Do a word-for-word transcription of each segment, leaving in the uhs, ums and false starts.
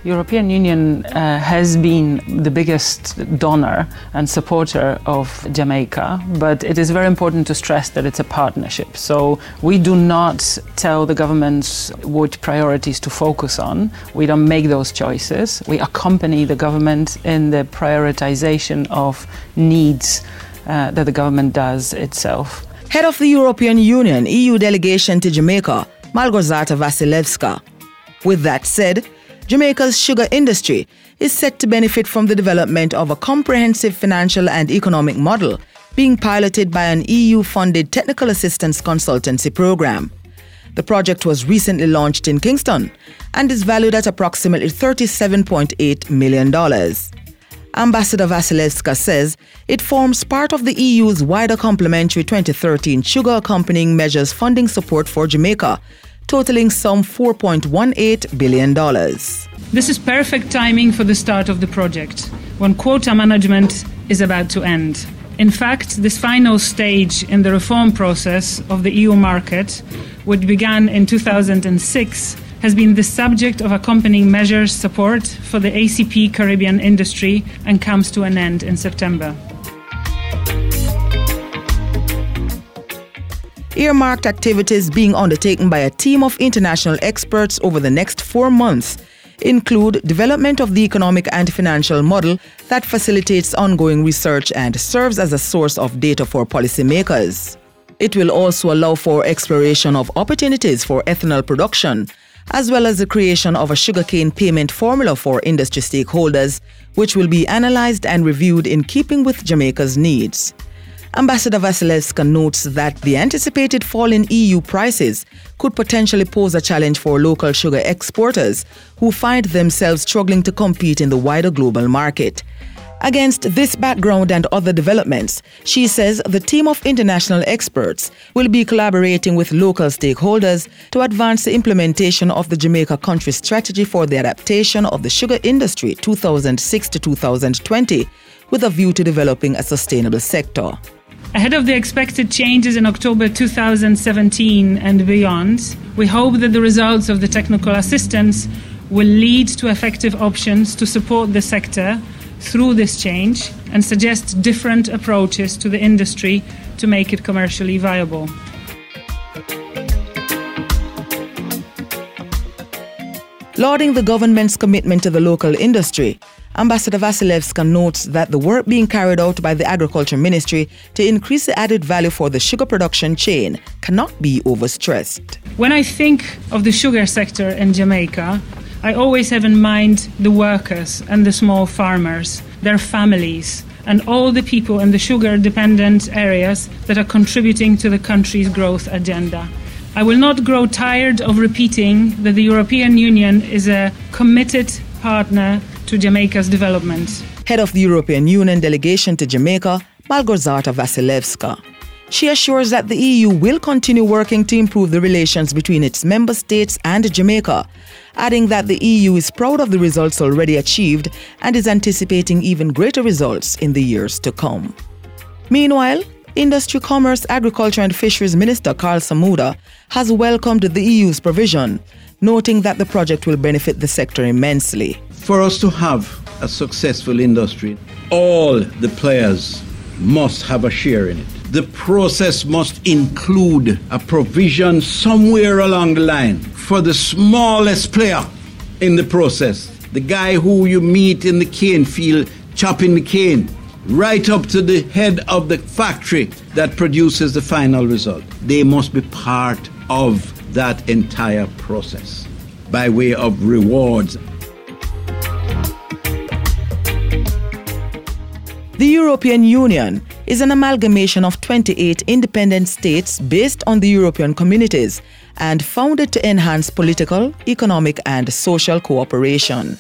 European Union uh, has been the biggest donor and supporter of Jamaica, but it is very important to stress that it's a partnership. So we do not tell the governments what priorities to focus on. We don't make those choices. We accompany the government in the prioritization of needs uh, that the government does itself. Head of the European Union E U delegation to Jamaica, Malgorzata Vasilevska. With that said, Jamaica's sugar industry is set to benefit from the development of a comprehensive financial and economic model being piloted by an E U-funded technical assistance consultancy program. The project was recently launched in Kingston and is valued at approximately thirty-seven point eight million dollars. Ambassador Vasilevska says it forms part of the E U's wider complementary twenty thirteen sugar accompanying measures funding support for Jamaica, totaling some four point one eight billion dollars. This is perfect timing for the start of the project, when quota management is about to end. In fact, this final stage in the reform process of the E U market, which began in two thousand six, has been the subject of accompanying measures support for the A C P Caribbean industry and comes to an end in September. Earmarked activities being undertaken by a team of international experts over the next four months include development of the economic and financial model that facilitates ongoing research and serves as a source of data for policymakers. It will also allow for exploration of opportunities for ethanol production, as well as the creation of a sugarcane payment formula for industry stakeholders, which will be analysed and reviewed in keeping with Jamaica's needs. Ambassador Vasilevska notes that the anticipated fall in E U prices could potentially pose a challenge for local sugar exporters who find themselves struggling to compete in the wider global market. Against this background and other developments, she says the team of international experts will be collaborating with local stakeholders to advance the implementation of the Jamaica Country Strategy for the Adaptation of the Sugar Industry two thousand six to two thousand twenty, with a view to developing a sustainable sector. Ahead of the expected changes in October two thousand seventeen and beyond, we hope that the results of the technical assistance will lead to effective options to support the sector through this change and suggest different approaches to the industry to make it commercially viable. Lauding the government's commitment to the local industry, Ambassador Vasilevska notes that the work being carried out by the Agriculture Ministry to increase the added value for the sugar production chain cannot be overstressed. When I think of the sugar sector in Jamaica, I always have in mind the workers and the small farmers, their families, and all the people in the sugar-dependent areas that are contributing to the country's growth agenda. I will not grow tired of repeating that the European Union is a committed partner to Jamaica's development. Head of the European Union delegation to Jamaica, Malgorzata Vasilevska. She assures that the E U will continue working to improve the relations between its member states and Jamaica, adding that the E U is proud of the results already achieved and is anticipating even greater results in the years to come. Meanwhile, Industry, Commerce, Agriculture and Fisheries Minister Karl Samuda has welcomed the E U's provision, noting that the project will benefit the sector immensely. For us to have a successful industry, all the players must have a share in it. The process must include a provision somewhere along the line for the smallest player in the process, the guy who you meet in the cane field chopping the cane, right up to the head of the factory that produces the final result. They must be part of that entire process by way of rewards. The European Union is an amalgamation of twenty-eight independent states based on the European communities and founded to enhance political, economic and social cooperation.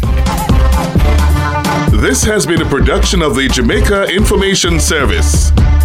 This has been a production of the Jamaica Information Service.